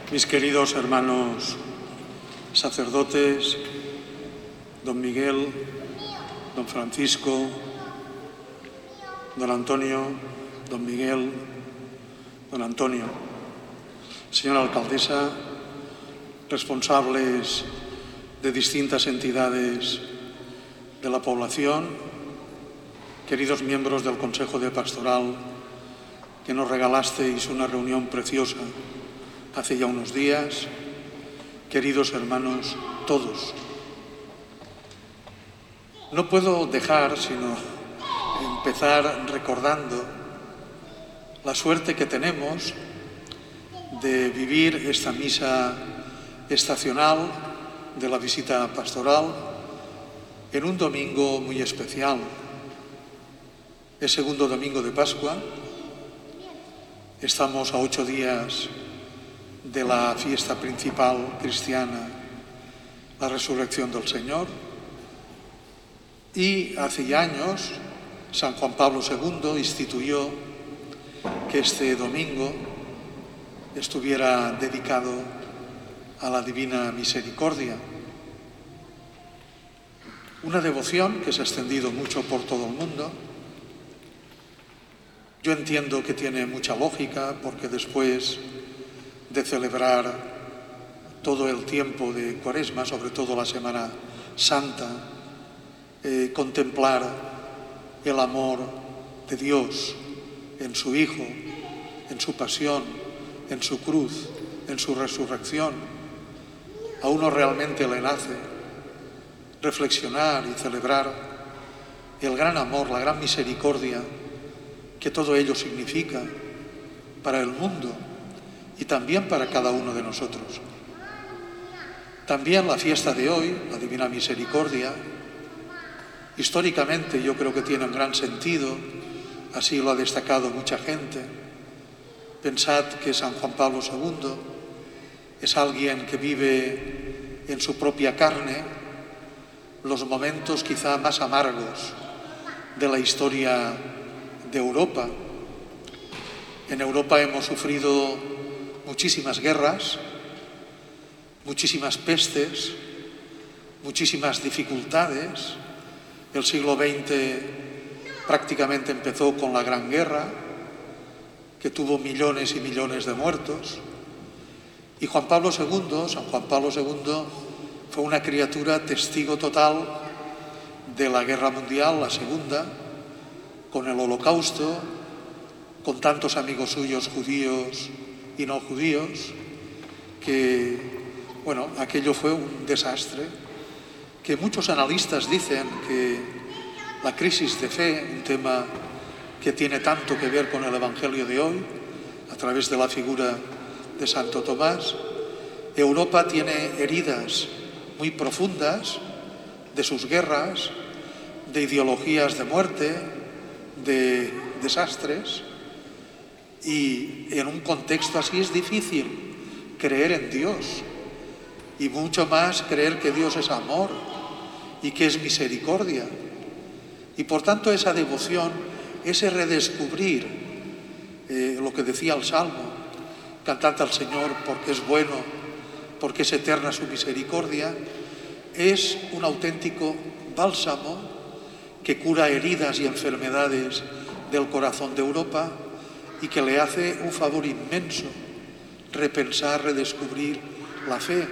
mis queridos hermanos sacerdotes, don Miguel, don Francisco, don Antonio, don Miguel, don Antonio, señora alcaldesa, responsables de distintas entidades de la población, queridos miembros del Consejo de Pastoral, que nos regalasteis una reunión preciosa hace ya unos días, queridos hermanos todos. No puedo dejar sino empezar recordando la suerte que tenemos de vivir esta misa estacional de la visita pastoral en un domingo muy especial. Es segundo domingo de Pascua. Estamos a 8 días de la fiesta principal cristiana, la resurrección del Señor. Y hace ya años, San Juan Pablo II instituyó que este domingo estuviera dedicado a la Divina Misericordia. Una devoción que se ha extendido mucho por todo el mundo. Yo entiendo que tiene mucha lógica, porque después de celebrar todo el tiempo de Cuaresma, sobre todo la Semana Santa, contemplar el amor de Dios en su Hijo, en su pasión, en su cruz, en su resurrección, a uno realmente le nace reflexionar y celebrar el gran amor, la gran misericordia que todo ello significa para el mundo y también para cada uno de nosotros. También la fiesta de hoy, la Divina Misericordia, históricamente yo creo que tiene un gran sentido, así lo ha destacado mucha gente. Pensad que San Juan Pablo II es alguien que vive en su propia carne los momentos quizá más amargos de la historia de Europa. En Europa hemos sufrido muchísimas guerras, muchísimas pestes, muchísimas dificultades. El siglo XX prácticamente empezó con la Gran Guerra, que tuvo millones y millones de muertos. Y San Juan Pablo II, fue una criatura testigo total de la Guerra Mundial, la Segunda, con el Holocausto, con tantos amigos suyos judíos y no judíos, que, bueno, aquello fue un desastre, que muchos analistas dicen que la crisis de fe, un tema que tiene tanto que ver con el Evangelio de hoy, a través de la figura de Santo Tomás, Europa tiene heridas muy profundas de sus guerras, de ideologías de muerte, de desastres, y en un contexto así es difícil creer en Dios, y mucho más creer que Dios es amor y que es misericordia. Y por tanto esa devoción, ese redescubrir lo que decía el Salmo, cantad al Señor porque es bueno, porque es eterna su misericordia, es un auténtico bálsamo que cura heridas y enfermedades del corazón de Europa y que le hace un favor inmenso repensar, redescubrir la fe,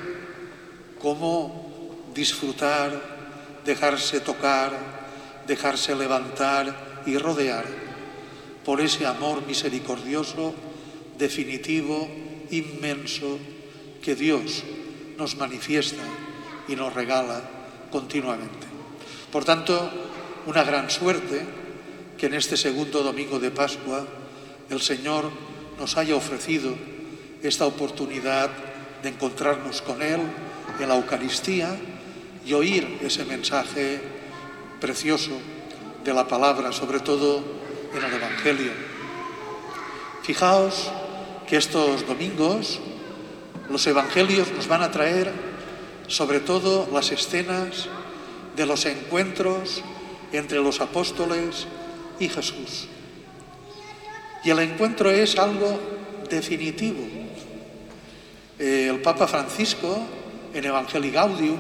cómo disfrutar, dejarse tocar, dejarse levantar y rodear por ese amor misericordioso, definitivo, inmenso, que Dios nos manifiesta y nos regala continuamente. Por tanto, una gran suerte que en este segundo domingo de Pascua el Señor nos haya ofrecido esta oportunidad de encontrarnos con Él en la Eucaristía y oír ese mensaje precioso de la palabra, sobre todo en el Evangelio. Fijaos que estos domingos los Evangelios nos van a traer sobre todo las escenas de los encuentros entre los apóstoles y Jesús. Y el encuentro es algo definitivo. El Papa Francisco, en Evangelii Gaudium,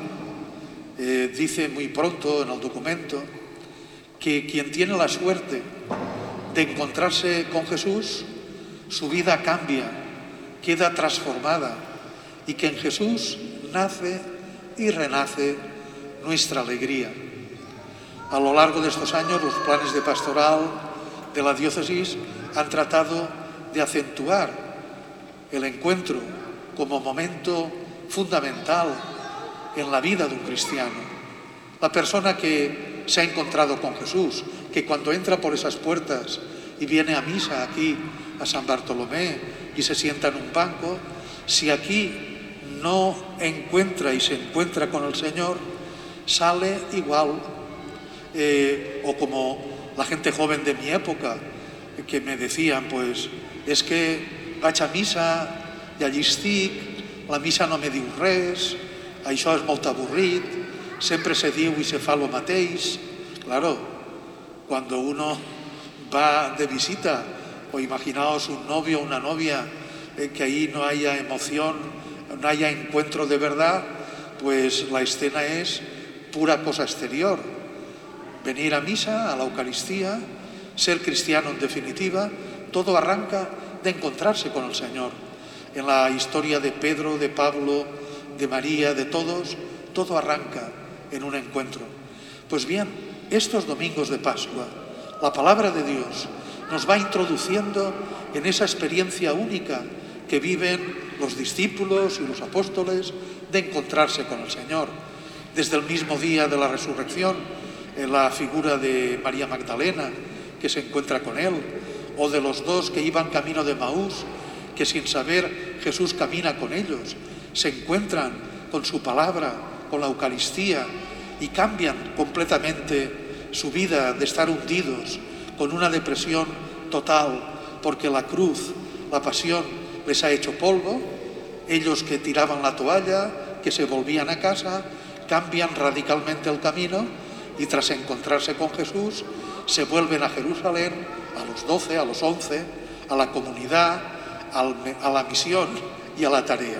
dice muy pronto en el documento que quien tiene la suerte de encontrarse con Jesús, su vida cambia, queda transformada, y que en Jesús nace y renace nuestra alegría. A lo largo de estos años, los planes de pastoral de la diócesis han tratado de acentuar el encuentro como momento fundamental en la vida de un cristiano. La persona que se ha encontrado con Jesús, que cuando entra por esas puertas y viene a misa aquí, a San Bartolomé, y se sienta en un banco, si aquí no encuentra y se encuentra con el Señor, sale igual, o como la gente joven de mi época, que me decían, pues, és que vaig a misa i allí estic, la misa no me diu res, això és molt avorrit, sempre se diu i se fa lo mateix. Claro, cuando uno va de visita, o imaginaos un novio o una novia, que ahí no haya emoción, no haya encuentro de verdad, pues la escena es pura cosa exterior. Venir a misa, a la Eucaristía, ser cristiano en definitiva, todo arranca de encontrarse con el Señor. En la historia de Pedro, de Pablo, de María, de todos, todo arranca en un encuentro. Pues bien, estos domingos de Pascua, la palabra de Dios nos va introduciendo en esa experiencia única que viven los discípulos y los apóstoles de encontrarse con el Señor. Desde el mismo día de la resurrección, en la figura de María Magdalena, que se encuentra con él, o de los dos que iban camino de Maús, que sin saber Jesús camina con ellos, se encuentran con su palabra, con la Eucaristía, y cambian completamente su vida de estar hundidos con una depresión total, porque la cruz, la pasión, les ha hecho polvo. Ellos que tiraban la toalla, que se volvían a casa, cambian radicalmente el camino y tras encontrarse con Jesús se vuelven a Jerusalén, a los 12, a los 11, a la comunidad, a la misión y a la tarea.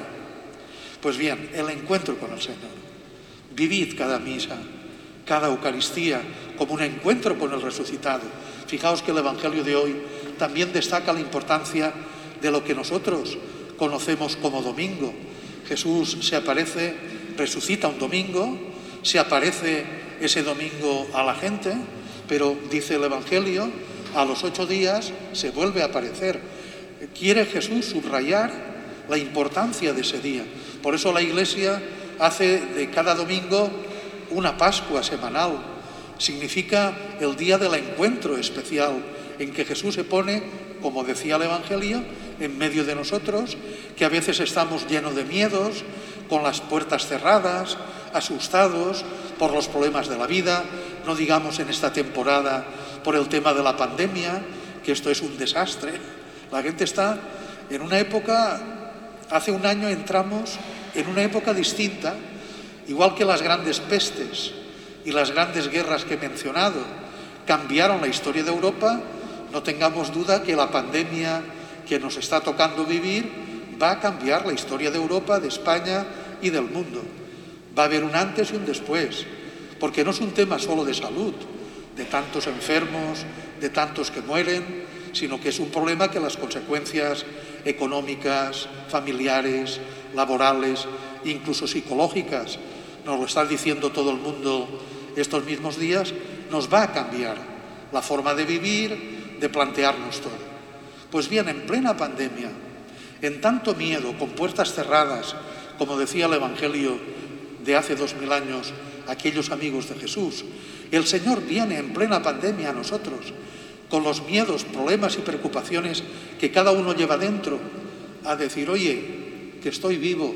Pues bien, el encuentro con el Señor. Vivid cada misa, cada Eucaristía como un encuentro con el resucitado. Fijaos que el Evangelio de hoy también destaca la importancia de lo que nosotros conocemos como domingo. Jesús se aparece, resucita un domingo, se aparece ese domingo a la gente, pero dice el Evangelio, a los 8 días se vuelve a aparecer. Quiere Jesús subrayar la importancia de ese día. Por eso la Iglesia hace de cada domingo una Pascua semanal. Significa el día del encuentro especial en que Jesús se pone, como decía el Evangelio, en medio de nosotros, que a veces estamos llenos de miedos, con las puertas cerradas, asustados por los problemas de la vida, no digamos en esta temporada por el tema de la pandemia, que esto es un desastre. La gente está en una época, hace un año entramos en una época distinta, igual que las grandes pestes y las grandes guerras que he mencionado cambiaron la historia de Europa, no tengamos duda que la pandemia que nos está tocando vivir va a cambiar la historia de Europa, de España y del mundo. Va a haber un antes y un después, porque no es un tema solo de salud, de tantos enfermos, de tantos que mueren, sino que es un problema que las consecuencias económicas, familiares, laborales, incluso psicológicas, nos lo está diciendo todo el mundo estos mismos días, nos va a cambiar la forma de vivir, de plantearnos todo. Pues bien, en plena pandemia, en tanto miedo, con puertas cerradas, como decía el Evangelio de hace 2000 años, aquellos amigos de Jesús, el Señor viene en plena pandemia a nosotros, con los miedos, problemas y preocupaciones que cada uno lleva dentro, a decir, oye, que estoy vivo,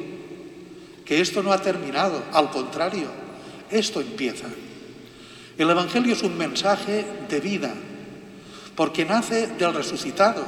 que esto no ha terminado, al contrario, esto empieza. El Evangelio es un mensaje de vida, porque nace del resucitado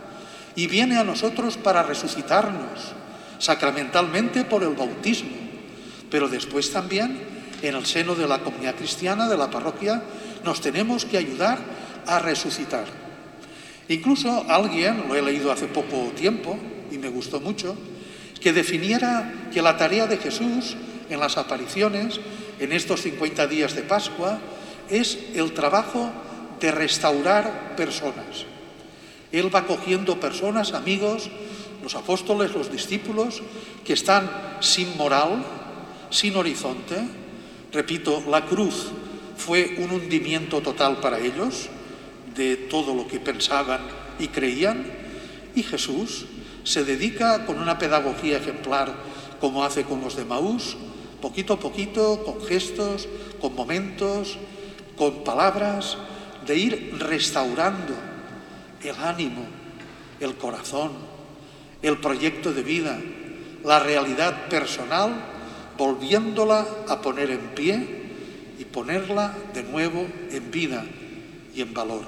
y viene a nosotros para resucitarnos, sacramentalmente por el bautismo, pero después también en el seno de la comunidad cristiana, de la parroquia, nos tenemos que ayudar a resucitar. Incluso alguien, lo he leído hace poco tiempo y me gustó mucho, que definiera que la tarea de Jesús en las apariciones, en estos 50 días de Pascua, es el trabajo de restaurar personas. Él va cogiendo personas, amigos, los apóstoles, los discípulos, que están sin moral, sin horizonte. Repito, la cruz fue un hundimiento total para ellos de todo lo que pensaban y creían, y Jesús se dedica con una pedagogía ejemplar, como hace con los de Maús, poquito a poquito, con gestos, con momentos, con palabras, de ir restaurando el ánimo, el corazón, el proyecto de vida, la realidad personal, volviéndola a poner en pie y ponerla de nuevo en vida y en valor.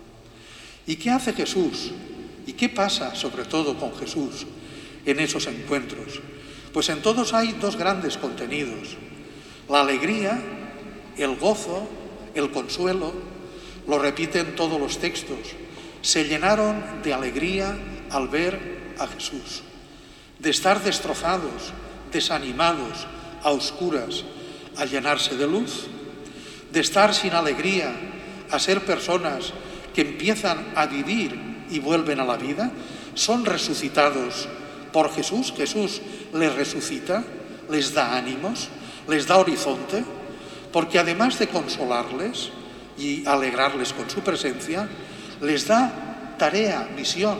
¿Y qué hace Jesús? ¿Y qué pasa sobre todo con Jesús en esos encuentros? Pues en todos hay dos grandes contenidos: la alegría, el gozo, el consuelo. Lo repiten todos los textos. Se llenaron de alegría al ver a Jesús, de estar destrozados, desanimados, a oscuras, a llenarse de luz, de estar sin alegría, a ser personas que empiezan a vivir y vuelven a la vida. Son resucitados por Jesús. Jesús les resucita, les da ánimos, les da horizonte, porque además de consolarles y alegrarles con su presencia, les da tarea, misión.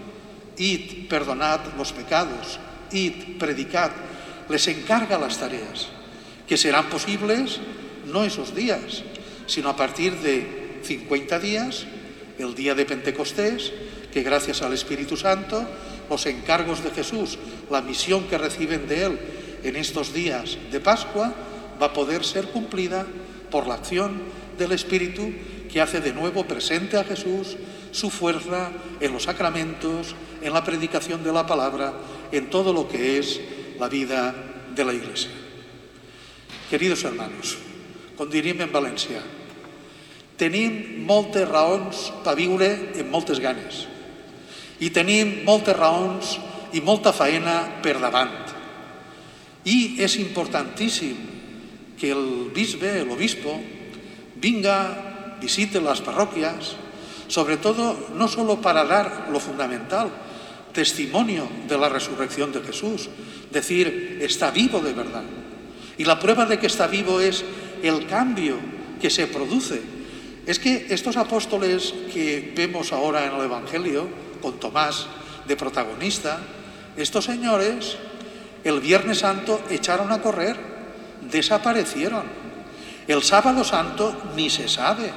Id, perdonad los pecados, id, predicad. Les encarga las tareas, que serán posibles no esos días, sino a partir de 50 días, el día de Pentecostés, que gracias al Espíritu Santo, los encargos de Jesús, la misión que reciben de Él en estos días de Pascua, va a poder ser cumplida por la acción del Espíritu, que hace de nuevo presente a Jesús, su fuerza en los sacramentos, en la predicación de la palabra, en todo lo que es la vida de la Iglesia. Queridos hermanos, com diríem en valencià, tenim moltes raons per viure amb moltes ganes i tenim moltes raons i molta faena per davant. I és importantíssim que el bisbe, el obispo, venga, visite las parroquias, sobre todo no solo para dar lo fundamental, testimonio de la resurrección de Jesús, decir, está vivo de verdad. Y la prueba de que está vivo es el cambio que se produce. Es que estos apóstoles que vemos ahora en el Evangelio, con Tomás de protagonista, estos señores el Viernes Santo echaron a correr, desaparecieron. El Sábado Santo ni se sabe.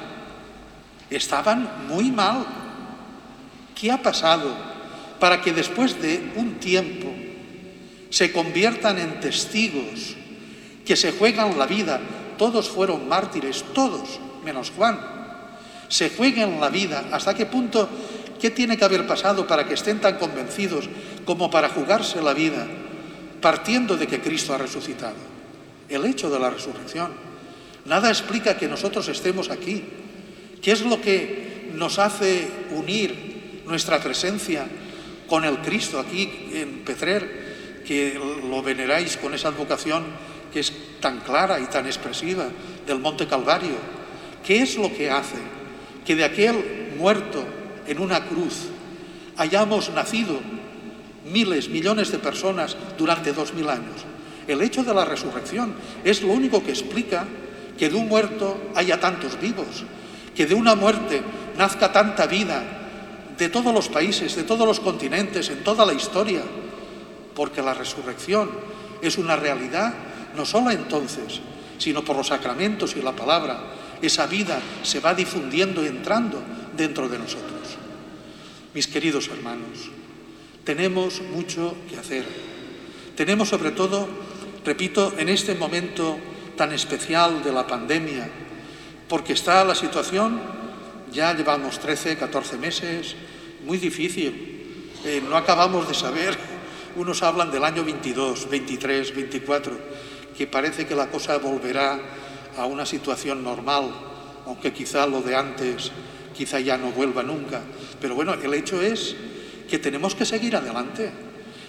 Estaban muy mal. ¿Qué ha pasado para que después de un tiempo se conviertan en testigos, que se juegan la vida? Todos fueron mártires, todos, menos Juan. Se juegan la vida. ¿Hasta qué punto? ¿Qué tiene que haber pasado para que estén tan convencidos como para jugarse la vida, partiendo de que Cristo ha resucitado? El hecho de la resurrección. Nada explica que nosotros estemos aquí. ¿Qué es lo que nos hace unir nuestra presencia con el Cristo aquí en Petrer, que lo veneráis con esa advocación que es tan clara y tan expresiva del Monte Calvario? ¿Qué es lo que hace que de aquel muerto en una cruz hayamos nacido miles, millones de personas durante 2000 años? El hecho de la resurrección es lo único que explica que de un muerto haya tantos vivos, que de una muerte nazca tanta vida de todos los países, de todos los continentes, en toda la historia, porque la resurrección es una realidad no solo entonces, sino por los sacramentos y la palabra. Esa vida se va difundiendo y entrando dentro de nosotros. Mis queridos hermanos, tenemos mucho que hacer. Tenemos sobre todo, repito, en este momento tan especial de la pandemia, porque está la situación, ya llevamos 13, 14 meses, muy difícil. No acabamos de saber, unos hablan del año 22, 23, 24, que parece que la cosa volverá a una situación normal, aunque quizá lo de antes, quizá ya no vuelva nunca. Pero bueno, el hecho es que tenemos que seguir adelante.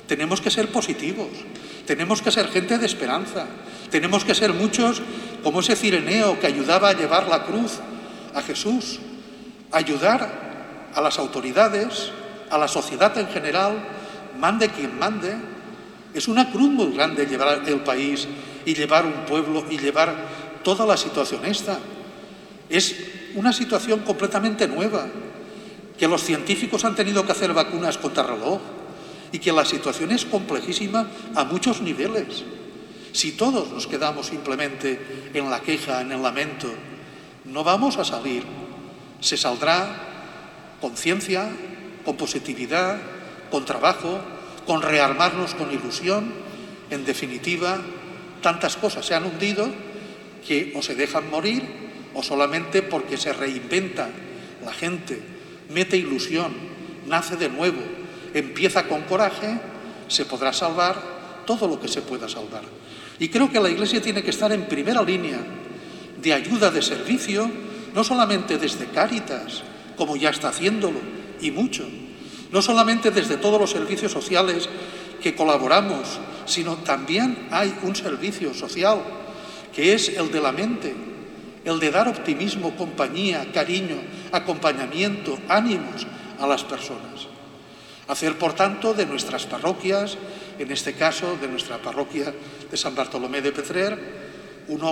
tenemos que ser positivos, tenemos que ser gente de esperanza, tenemos que ser muchos como ese cireneo que ayudaba a llevar la cruz a Jesús, ayudar a las autoridades, a la sociedad en general, mande quien mande. Es una cruz muy grande llevar el país y llevar un pueblo y llevar toda la situación esta. Es una situación completamente nueva, que los científicos han tenido que hacer vacunas contra reloj y que la situación es complejísima a muchos niveles. Si todos nos quedamos simplemente en la queja, en el lamento, no vamos a salir. Se saldrá con ciencia, con positividad, con trabajo, con rearmarnos con ilusión. En definitiva, tantas cosas se han hundido que o se dejan morir o solamente porque se reinventa la gente, mete ilusión, nace de nuevo, empieza con coraje, se podrá salvar todo lo que se pueda salvar. Y creo que la Iglesia tiene que estar en primera línea de ayuda, de servicio, no solamente desde Cáritas, como ya está haciéndolo, y mucho, no solamente desde todos los servicios sociales que colaboramos, sino también hay un servicio social que es el de la mente, el de dar optimismo, compañía, cariño, acompañamiento, ánimos a las personas. Hacer, por tanto, de nuestras parroquias, en este caso de nuestra parroquia de San Bartolomé de Petrer, un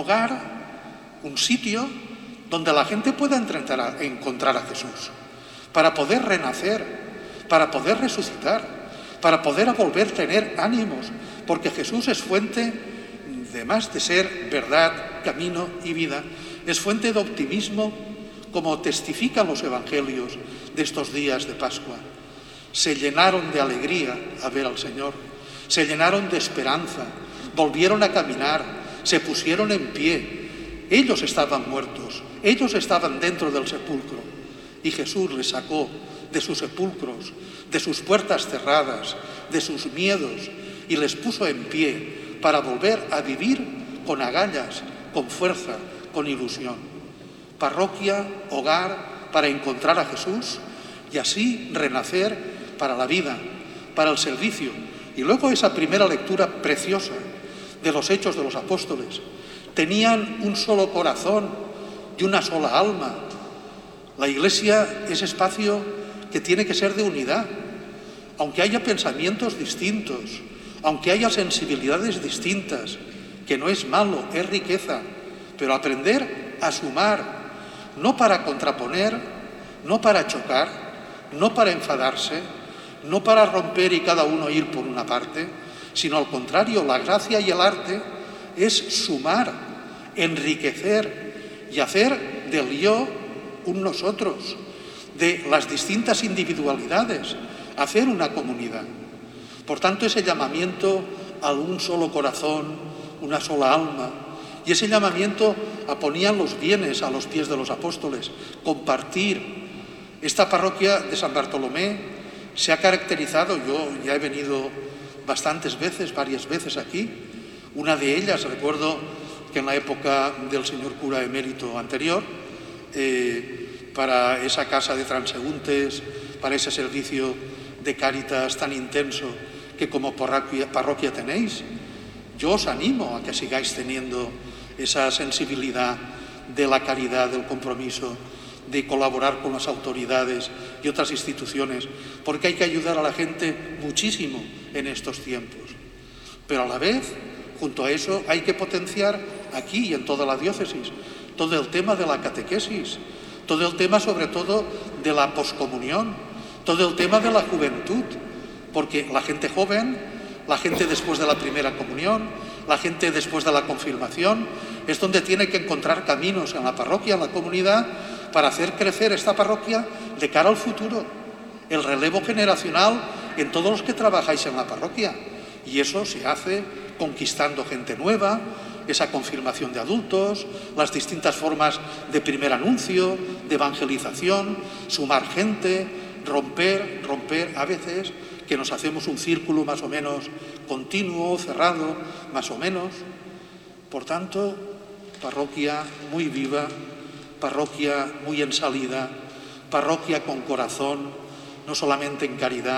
hogar, un sitio donde la gente pueda encontrar a Jesús, para poder renacer, para poder resucitar, para poder volver a tener ánimos, porque Jesús es fuente, además de ser verdad, camino y vida, es fuente de optimismo, como testifican los evangelios de estos días de Pascua. Se llenaron de alegría a ver al Señor, se llenaron de esperanza, volvieron a caminar, se pusieron en pie. Ellos estaban muertos, ellos estaban dentro del sepulcro y Jesús les sacó de sus sepulcros, de sus puertas cerradas, de sus miedos y les puso en pie para volver a vivir con agallas, con fuerza, con ilusión. Parroquia, hogar, para encontrar a Jesús y así renacer para la vida, para el servicio. Y luego esa primera lectura preciosa de los Hechos de los Apóstoles. Tenían un solo corazón y una sola alma. La Iglesia es espacio que tiene que ser de unidad. Aunque haya pensamientos distintos, aunque haya sensibilidades distintas, que no es malo, es riqueza, pero aprender a sumar, no para contraponer, no para chocar, no para enfadarse, no para romper y cada uno ir por una parte, sino al contrario, la gracia y el arte es sumar, enriquecer y hacer del yo un nosotros, de las distintas individualidades, hacer una comunidad. Por tanto, ese llamamiento a un solo corazón, una sola alma, y ese llamamiento a ponían los bienes a los pies de los apóstoles, compartir. Esta parroquia de San Bartolomé se ha caracterizado, yo ya he venido bastantes veces, varias veces aquí, una de ellas, recuerdo que en la época del señor cura emérito anterior, para esa casa de transeúntes, para ese servicio de Cáritas tan intenso que como parroquia tenéis, yo os animo a que sigáis teniendo esa sensibilidad de la caridad, del compromiso, de colaborar con las autoridades y otras instituciones, porque hay que ayudar a la gente muchísimo en estos tiempos. Pero a la vez, junto a eso, hay que potenciar aquí y en toda la diócesis todo el tema de la catequesis, todo el tema sobre todo de la poscomunión, todo el tema de la juventud, porque la gente joven, la gente después de la primera comunión, la gente después de la confirmación, es donde tiene que encontrar caminos en la parroquia, en la comunidad, para hacer crecer esta parroquia de cara al futuro, el relevo generacional en todos los que trabajáis en la parroquia. Y eso se hace conquistando gente nueva, esa confirmación de adultos, las distintas formas de primer anuncio, de evangelización, sumar gente, romper a veces, que nos hacemos un círculo más o menos continuo, cerrado, más o menos. Por tanto, parroquia muy viva, parroquia muy en salida, parroquia con corazón, no solamente en caridad,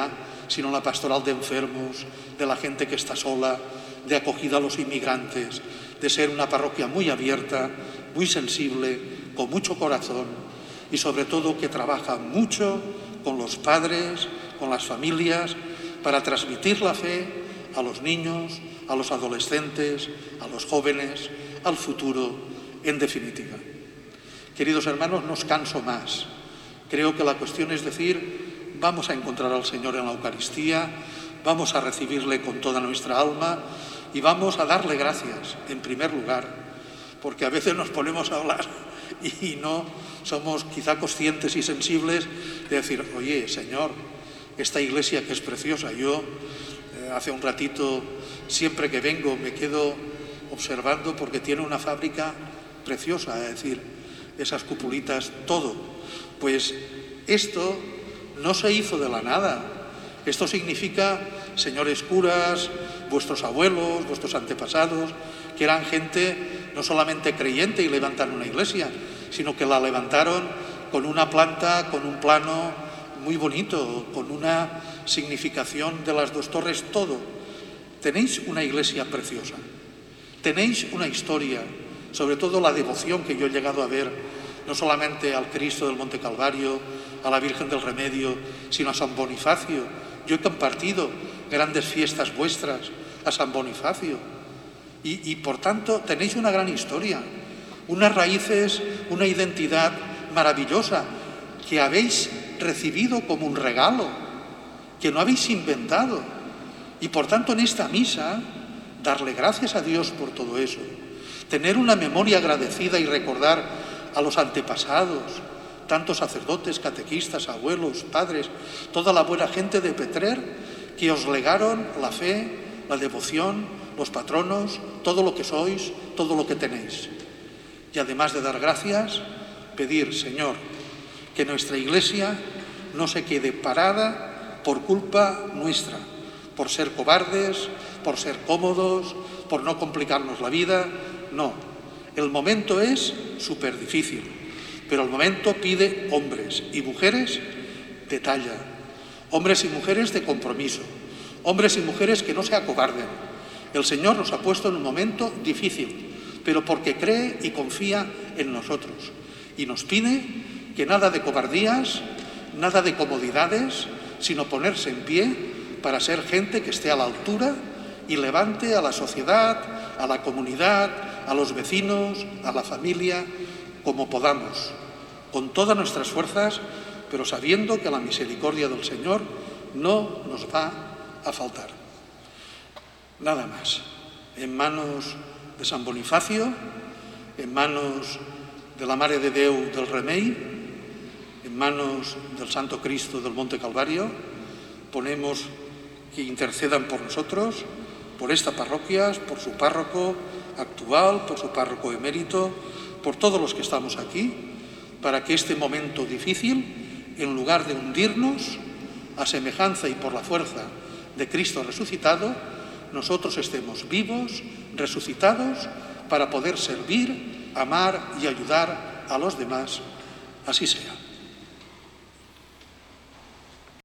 sino la pastoral de enfermos, de la gente que está sola, de acogida a los inmigrantes, de ser una parroquia muy abierta, muy sensible, con mucho corazón y sobre todo que trabaja mucho con los padres, con las familias, para transmitir la fe a los niños, a los adolescentes, a los jóvenes, al futuro, en definitiva. Queridos hermanos, no os canso más. Creo que la cuestión es decir, vamos a encontrar al Señor en la Eucaristía, vamos a recibirle con toda nuestra alma y vamos a darle gracias, en primer lugar, porque a veces nos ponemos a hablar y no somos quizá conscientes y sensibles de decir, oye, Señor, esta iglesia que es preciosa, yo hace un ratito, siempre que vengo, me quedo observando porque tiene una fábrica preciosa, es decir, esas cupulitas, todo. Pues esto no se hizo de la nada. Esto significa, señores curas, vuestros abuelos, vuestros antepasados, que eran gente no solamente creyente y levantaron una iglesia, sino que la levantaron con una planta, con un plano muy bonito, con una significación de las dos torres, todo. Tenéis una iglesia preciosa, tenéis una historia, sobre todo la devoción que yo he llegado a ver, no solamente al Cristo del Monte Calvario, a la Virgen del Remedio, sino a San Bonifacio. Yo he compartido grandes fiestas vuestras a San Bonifacio y por tanto tenéis una gran historia, unas raíces, una identidad maravillosa que habéis recibido como un regalo, que no habéis inventado. Y por tanto en esta misa, darle gracias a Dios por todo eso, tener una memoria agradecida y recordar a los antepasados, tantos sacerdotes, catequistas, abuelos, padres, toda la buena gente de Petrer que os legaron la fe, la devoción, los patronos, todo lo que sois, todo lo que tenéis. Y además de dar gracias, pedir, Señor, que nuestra iglesia no se quede parada por culpa nuestra, por ser cobardes, por ser cómodos, por no complicarnos la vida. No, el momento es súper difícil, pero el momento pide hombres y mujeres de talla, hombres y mujeres de compromiso, hombres y mujeres que no se acobarden. El Señor nos ha puesto en un momento difícil, pero porque cree y confía en nosotros. Y nos pide que nada de cobardías, nada de comodidades, sino ponerse en pie para ser gente que esté a la altura y levante a la sociedad, a la comunidad, a los vecinos, a la familia, como podamos, con todas nuestras fuerzas, pero sabiendo que la misericordia del Señor no nos va a faltar. Nada más. En manos de San Bonifacio, en manos de la Mare de Déu del Remei, en manos del Santo Cristo del Monte Calvario, ponemos que intercedan por nosotros, por esta parroquia, por su párroco actual, por su párroco emérito, por todos los que estamos aquí, para que este momento difícil, en lugar de hundirnos, a semejanza y por la fuerza de Cristo resucitado, nosotros estemos vivos, resucitados, para poder servir, amar y ayudar a los demás. Así sea.